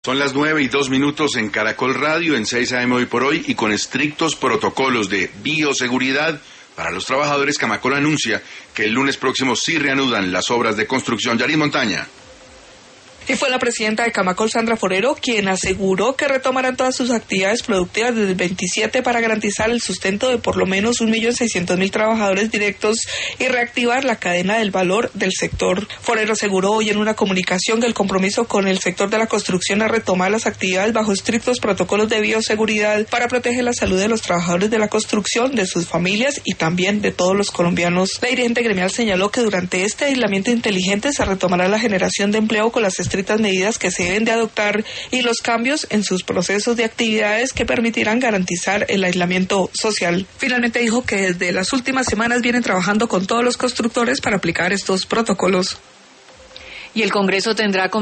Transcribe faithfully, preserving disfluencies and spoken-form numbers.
Son las nueve y dos minutos en Caracol Radio, en seis a eme hoy por hoy, y con estrictos protocolos de bioseguridad para los trabajadores, Camacol anuncia que el lunes próximo sí reanudan las obras de construcción. Yarin Montaña. Y fue la presidenta de Camacol, Sandra Forero, quien aseguró que retomarán todas sus actividades productivas desde el veintisiete para garantizar el sustento de por lo menos un millón seiscientos mil trabajadores directos y reactivar la cadena del valor del sector. Forero aseguró hoy en una comunicación que el compromiso con el sector de la construcción es retomar las actividades bajo estrictos protocolos de bioseguridad para proteger la salud de los trabajadores de la construcción, de sus familias y también de todos los colombianos. La dirigente gremial señaló que durante este aislamiento inteligente se retomará la generación de empleo con las estrictas medidas que se deben de adoptar y los cambios en sus procesos de actividades que permitirán garantizar el aislamiento social. Finalmente dijo que desde las últimas semanas vienen trabajando con todos los constructores para aplicar estos protocolos. Y el Congreso tendrá